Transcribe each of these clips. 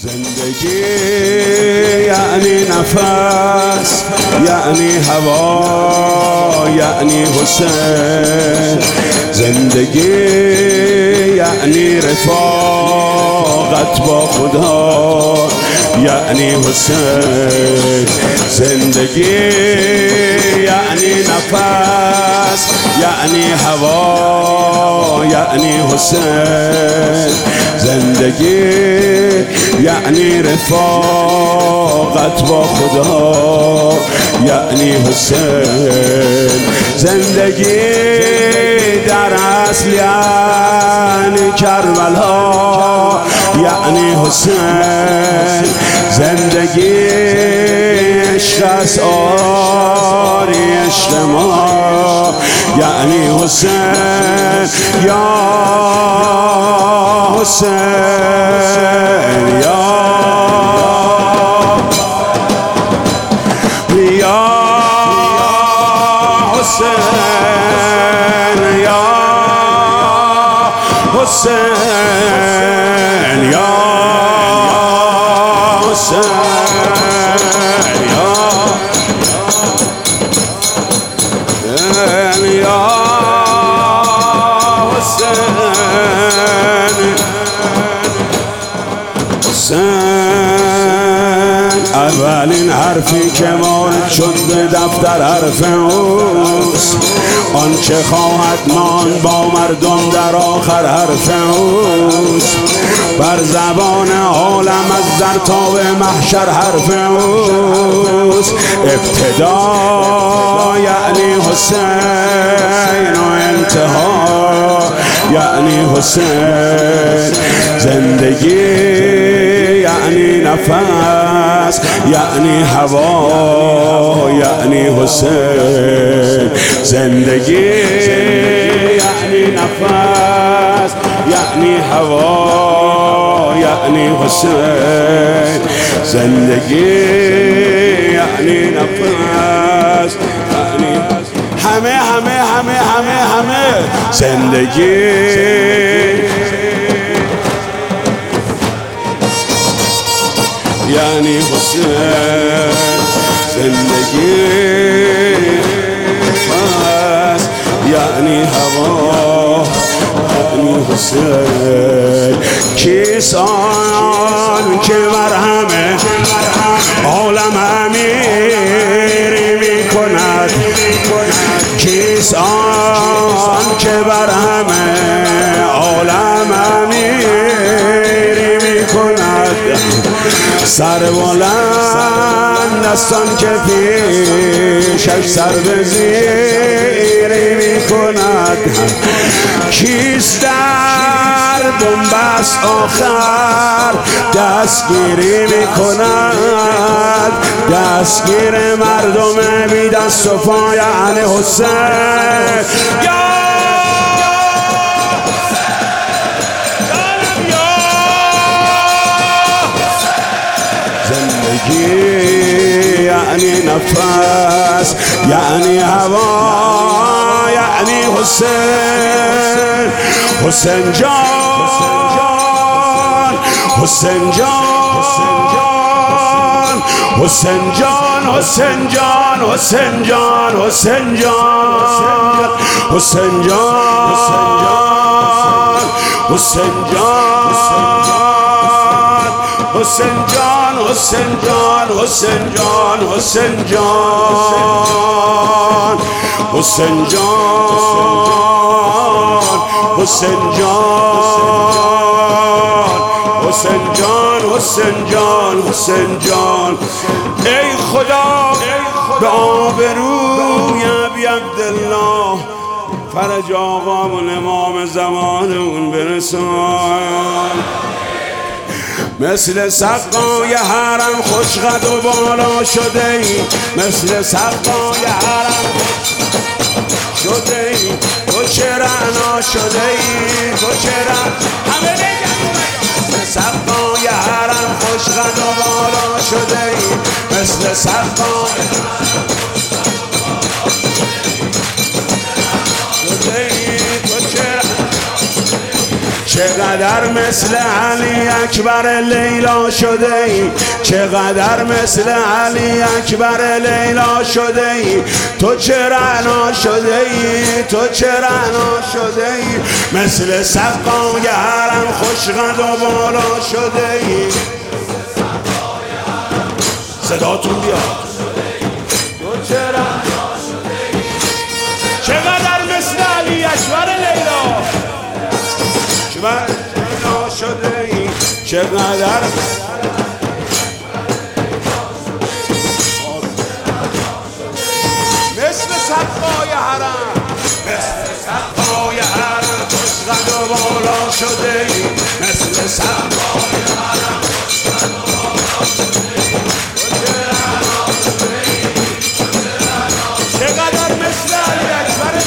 زندگی یعنی نفس، یعنی هوا، یعنی حسین. زندگی یعنی رفاقت با خدا، یعنی حسین. زندگی یعنی نفس، یعنی هوا، یعنی حسین. زندگی یعنی رفاقت با خدا، یعنی حسین. زندگی در اصل یعنی کربلا، یعنی حسین. زندگی عشق است، آری عشق ما، یعنی حسین. یا حسین، یا حسین، یا حسین، یا حسین، یا اولین حرفی که وارد شد به دفتر حرف اوست، آنچه خواهد ماند با مردم در آخر حرف اوست. بر زبان عالم از در تا به محشر حرف اوست. ابتدا یعنی حسین و انتها یعنی حسین. زندگی یعنی نفس، یعنی هوا، یعنی حسین. زندگی یعنی نفس، یعنی هوا، یعنی حسین. زندگی یعنی نفس، یعنی همه زندگی یعنی حسین. زندگی نفس، یعنی هوا، یعنی حسین. کیست آن که بر همه عالم امیری می کند؟ کیست آن که بر همه عالم امیری می کند؟ سر بلند دستان که پیشش سر به زیری می کند. کیست در بنبست آخر دستگیری می کند؟ دستگیر مردم بی دست و پا یعنی حسین. زندگی یعنی نفس، یعنی هوا، یعنی حسین. حسین جان، حسین جان، حسین جان، حسین جان، حسین جان، حسین جان، حسین جان، حسین جان، حسین جان، حسین جان، حسین جان، حسین جان، حسین جان، حسین جان، حسین جان، حسین جان، حسین جان. ای خدا به آبروی ابی عبدالله فرج آقامون امام زمانمون برسان. مثل سقای حرم خوشقد و بالا شده ای، مثل سقای حرم شده ای. تو چه رعنا شده ای، تو چه رعنا، همه بگم. مثل سقای حرم خوشقد و بالا شده ای، مثل سقای شده ای. تو چه چقدر مثل علی اکبر لیلا شده ای، چقدر مثل علی اکبر لیلا شده ای، تو چه رعنا شده ای، تو چه رعنا شده ای، مثل سقای حرم خوشقد و بالا شده ای. صداتون بیاد. تو چه رعنا شده ای، چقدر مثل علی اکبر لیلا شده ای، چقدر مثل سقای حرم، مثل سقای حرم خوشقد و بالا شده ای، مثل سقای حرم خوشقد و بالا شده ای، چقدر مثل علی اکبر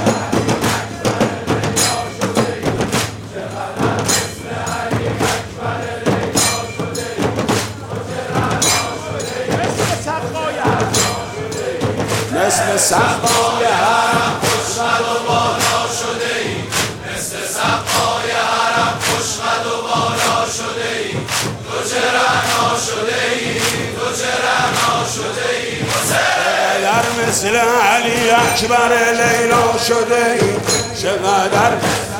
مثل سقای حرم خوشقد و بالا شده ای، مثل سقای حرم خوشقد و بالا شده ای، تو چه رعنا شده ای، تو چه رعنا شده ای، چقدر مثل علی اکبر لیلا شده ای، چقدر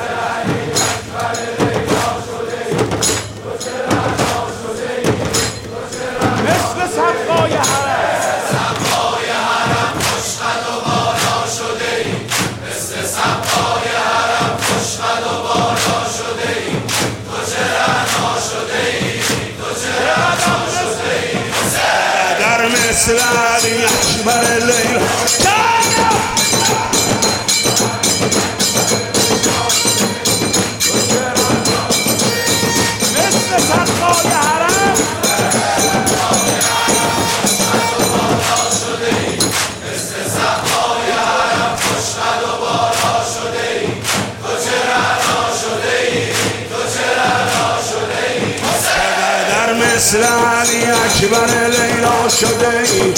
مثل سقای حرم مثل علی اکبر لیلا مثل سقای حرم مثل سقای حرم خوشقد و بالا شده ای، تو چه رعنا شده ای، تو چه رعنا شده ای، چقدر مثل علی اکبر لیلا شده ای.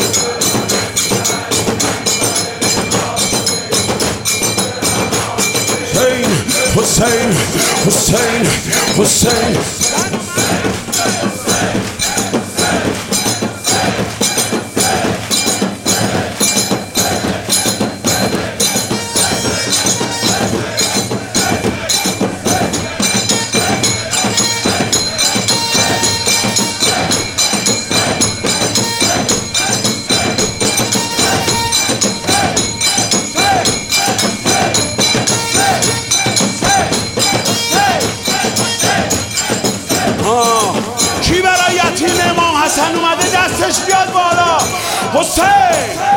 حسین حسین حسین کی برای یتیم امام حسن اومده دستش بیاد بالا. حسین